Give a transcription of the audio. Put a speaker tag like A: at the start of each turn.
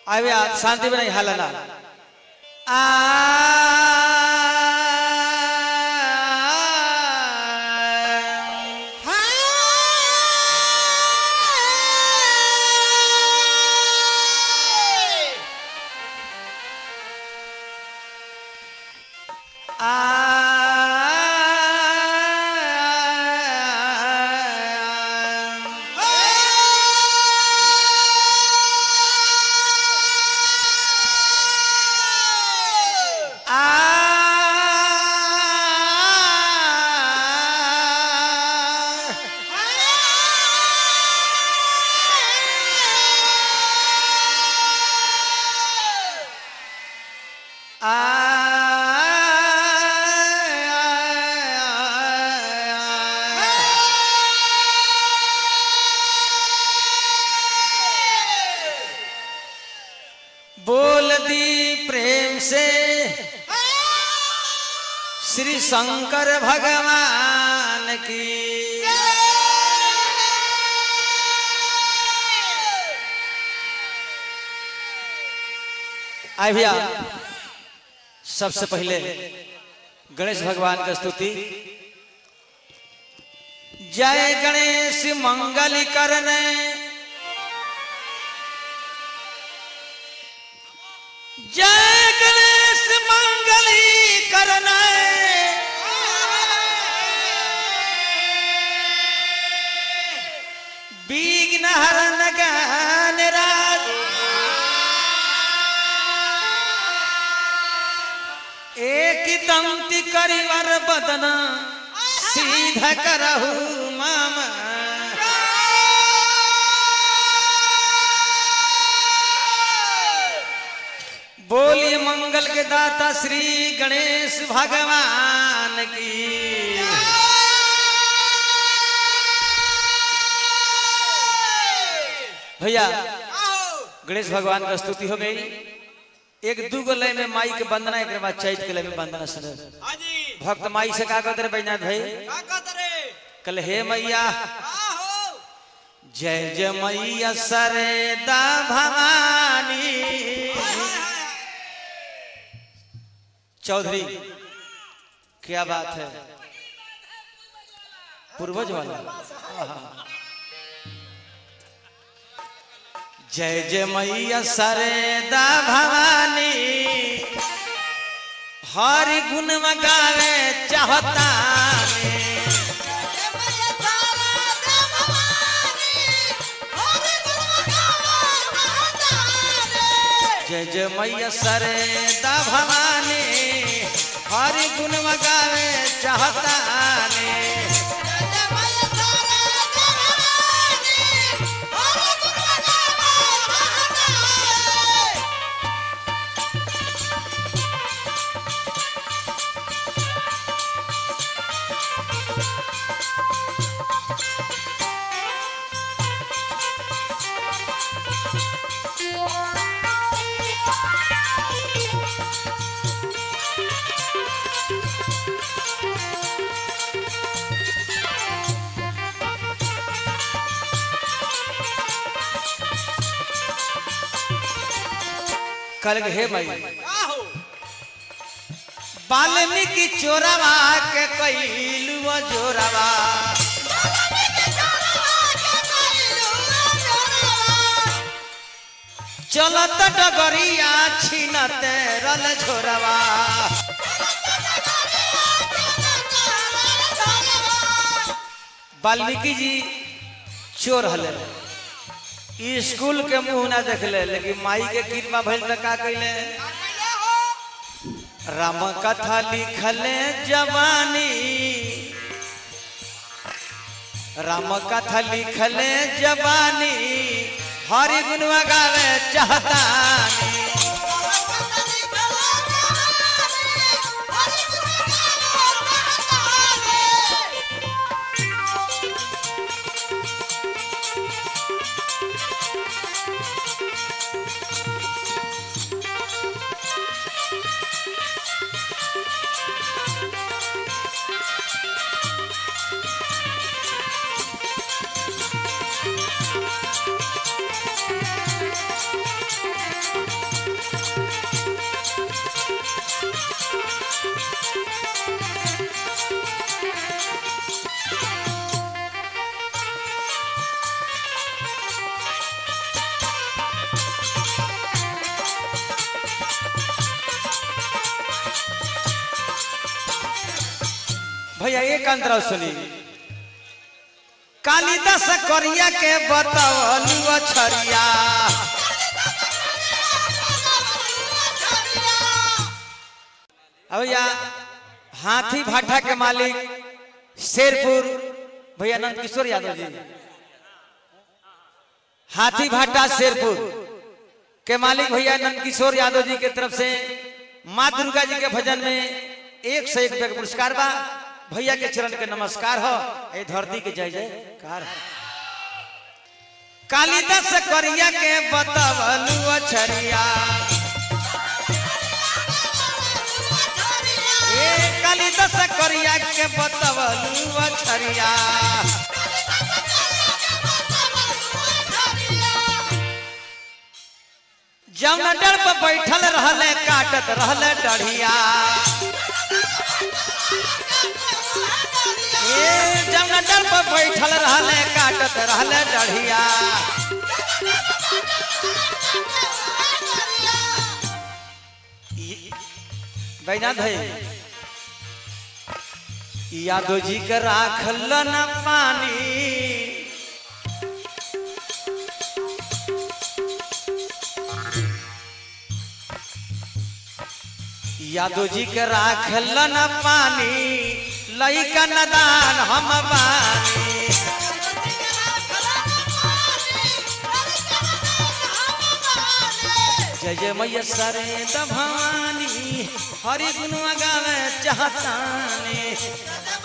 A: अभी शांति में नहीं हालना बोल दी प्रेम से श्री शंकर भगवान की। आए भैया सबसे पहले गणेश भगवान का स्तुति। जय गणेश मंगल करने जय गणेश मंगली करना विघ्न हरन ज्ञान राज एक दंती करिवर बदना सीधा करहु मामा। बोलिए मंगल के दाता श्री गणेश भगवान की। भैया गणेश भगवान का स्तुति हो गई। एक दूगो लय में माई के वंदना, एक बाद चैत के लय में वंदना सुने। भक्त माई से का कहते बैजनाथ भाई? कल हे मैया जय जय मैया सरदा भवानी। चौधरी क्या बात है, पूर्वज वाला। जय जय मैया सरदा भवानी हर गुण गावे चाहता। जय जय मैया सरदा भवानी हरि गुण गावे चाहता ने। कल हे भाई वाल्मीकि चोरवा के कैलू जोरवा। चलत डगरिया छीनते रल झोरवा। वाल्मीकि जी चोर हले, स्कूल के मुंह ना देखले, लेकिन माई के कृपा भइल त का कइले? राम कथा लिखले जवानी, राम कथा लिखले जवानी हरि गुण गावे चाहता। भैया एक अंतरा सुनी कालिदास करिया के बतावलू अछरिया भैया हाथी भाटा के मालिक शेरपुर भैया नंद किशोर यादव जी हाथी भाटा शेरपुर के मालिक भैया नंद किशोर यादव जी के तरफ से माँ दुर्गा जी के भजन में 1 से 1 रुपया का पुरस्कार बा भैया के चरण के नमस्कार हो ए धरती के जय जयकार कालिदास करिया के बतावलू अछरिया ए कालिदास करिया के बतावलू अछरिया जौना डर पर बैठल रहले काटत रहले डढ़िया जौना डर पर बैठल रहले काटत रहले डढ़िया बैनाथ भाई यादव जी के राखल न पानी यादव जी के राखल न पानी लइका नदान हम बानी जय जय मैया सरे भवानी हरि गुण गावे चाहतानी